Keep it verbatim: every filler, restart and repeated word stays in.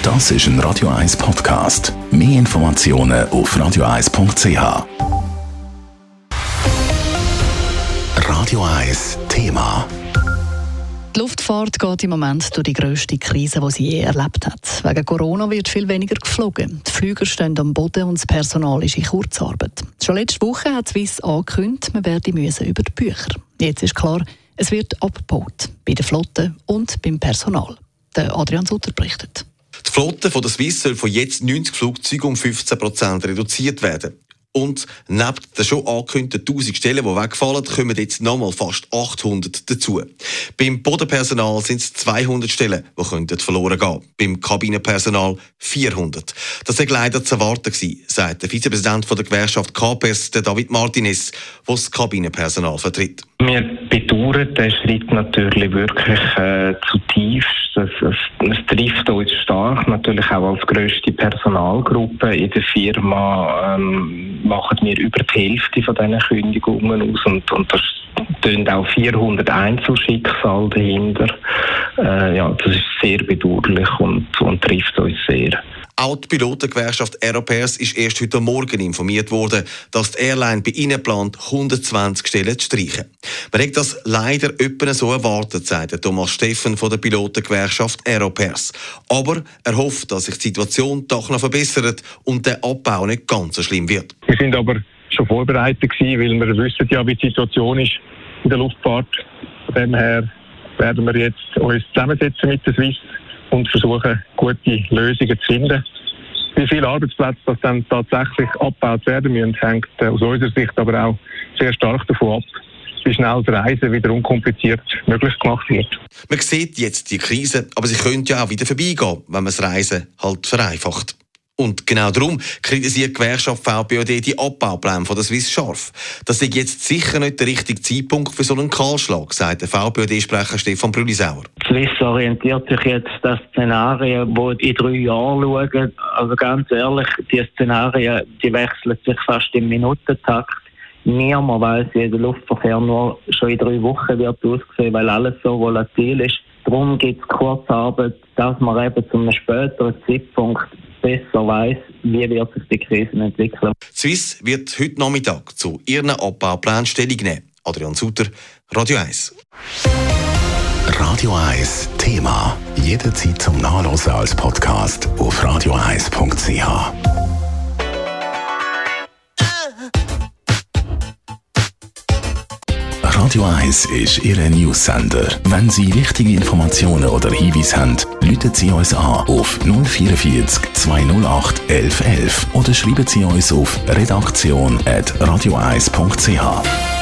Das ist ein Radio eins Podcast. Mehr Informationen auf radio eins punkt c h. Radio eins Thema. Die Luftfahrt geht im Moment durch die grösste Krise, die sie je erlebt hat. Wegen Corona wird viel weniger geflogen. Die Flüger stehen am Boden und das Personal ist in Kurzarbeit. Schon letzte Woche hat Swiss angekündigt, man werde müssen über die Bücher. Jetzt ist klar, es wird abgebaut. Bei der Flotte und beim Personal. Der Adrian Sutter berichtet. Die Flotte von der Swiss soll von jetzt neunzig Flugzeugen um fünfzehn Prozent reduziert werden. Und neben den schon angekündigten tausend Stellen, die wegfallen, kommen jetzt nochmal fast achthundert dazu. Beim Bodenpersonal sind es zweihundert Stellen, die könnten verloren gehen. Beim Kabinenpersonal vierhundert. Das war leider zu erwarten, sagt der Vizepräsident der Gewerkschaft K P E S, David Martinez, der das Kabinenpersonal vertritt. Wir bedauern den Schritt natürlich wirklich äh, zutiefst. Es, es, es trifft uns stark, natürlich auch als grösste Personalgruppe in der Firma ähm, machen wir über die Hälfte von diesen Kündigungen aus und, und da stehen auch vierhundert Einzelschicksale dahinter. Äh, ja, das ist sehr bedauerlich und, und trifft uns sehr. Auch die Pilotengewerkschaft Aeropaers ist erst heute Morgen informiert worden, dass die Airline bei ihnen plant, hundertzwanzig Stellen zu streichen. Man hat das leider etwa so erwartet, sagt Thomas Steffen von der Pilotengewerkschaft Aeropaers. Aber er hofft, dass sich die Situation doch noch verbessert und der Abbau nicht ganz so schlimm wird. Wir sind aber schon vorbereitet gewesen, weil wir wissen ja, wie die Situation ist in der Luftfahrt. Von dem her werden wir jetzt uns zusammensetzen mit der Swiss und versuchen, gute Lösungen zu finden. Wie viele Arbeitsplätze das dann tatsächlich abgebaut werden müssen, hängt aus unserer Sicht aber auch sehr stark davon ab, wie schnell das Reisen wieder unkompliziert möglich gemacht wird. Man sieht jetzt die Krise, aber sie könnte ja auch wieder vorbeigehen, wenn man das Reisen halt vereinfacht. Und genau darum kritisiert die Gewerkschaft V B O D die Abbaupläne von der Swiss scharf. Das ist jetzt sicher nicht der richtige Zeitpunkt für so einen Kahlschlag, sagt der V B O D-Sprecher Stefan Brülisauer. Die Swiss orientiert sich jetzt an Szenarien, die in drei Jahren schauen. Also ganz ehrlich, die Szenarien die wechseln sich fast im Minutentakt. Niemand weiss, wie der Luftverkehr nur schon in drei Wochen wird aussehen, weil alles so volatil ist. Darum gibt es Kurzarbeit, dass man eben zu einem späteren Zeitpunkt besser weiss, wie wird sich die Krise entwickeln. Die Swiss wird heute Nachmittag zu ihren Abbauplänen Stellung nehmen. Adrian Sutter, Radio eins. Radio eins Thema. Jederzeit zum Nachlesen als Podcast auf radio eins punkt c h. Radio eins ist Ihr News-Sender. Wenn Sie wichtige Informationen oder Hinweise haben, rufen Sie uns an auf null vierundvierzig zweihundertacht elf elf oder schreiben Sie uns auf redaktion at radio eins punkt c h.